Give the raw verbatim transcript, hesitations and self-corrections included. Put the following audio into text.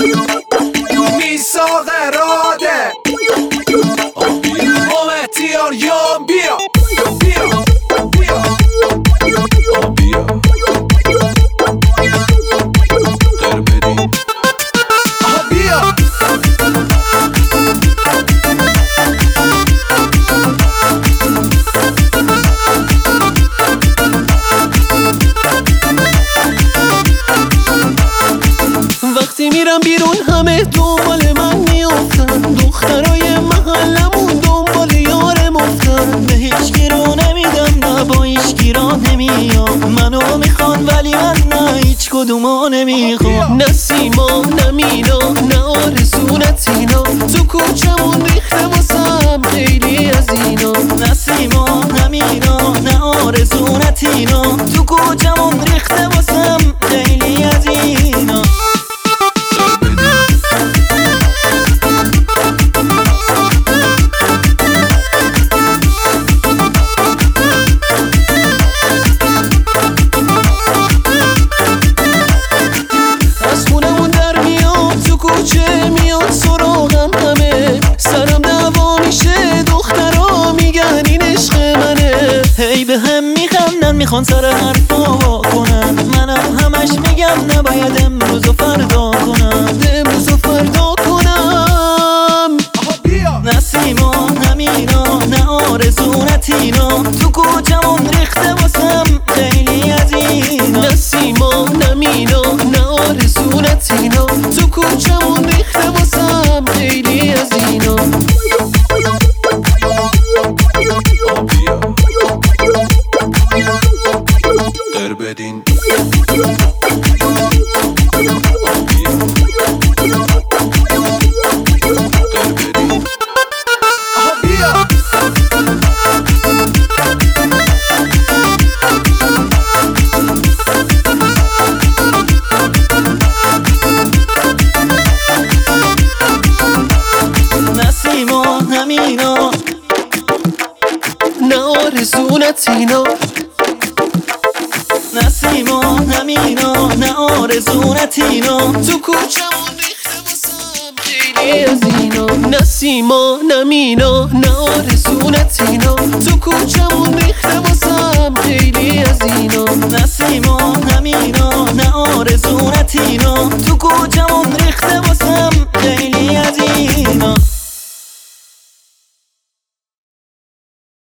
میساق راده اومتیار یام بیا بیا بیا بیا در بدین بیا وقتی میرم بیرون همه دنبال من میافتن، دخترای محلمون دنبال یار مفتن. به هیچ کی رو نمیدم نه با هیچ کی را نمیام، منو میخوان ولی من نه هیچ کدومو نمیخوام. نه سیما نه مینا نه آرزو نه تینا، تو کوچمون ریخته واسم خیلی از اینا. نه سیما نه مینا نه آرزو نه تینا، تو کوچمون ریخته واسم خیلی از اینا. کوچه میاد سراغم همه، سرم دعوا میشه دخترها میگن این عشق منه. هی به هم میخندن میخوان سر حرفا وا کنن، منم همش میگم نباید امروز و فردا کنم، امروز و فردا کنم. نه سیما نه مینا نه آرزو نه تینا، تو کوچمون ریخته واسم خیلی از اینا. نه سیما نه مینا نه آرزو نه تینا، تو کوچمون ریخته واسم خیلی از اینا. در بدین نه مینا نه آرزو نه تینا، نه سیما نه مینا نه آرزو نه تینا، تو کوچمون ریخته واسم خیلی از اینا. نه سیما نه مینا نه آرزو نه تینا، تو کوچمون ریخته واسم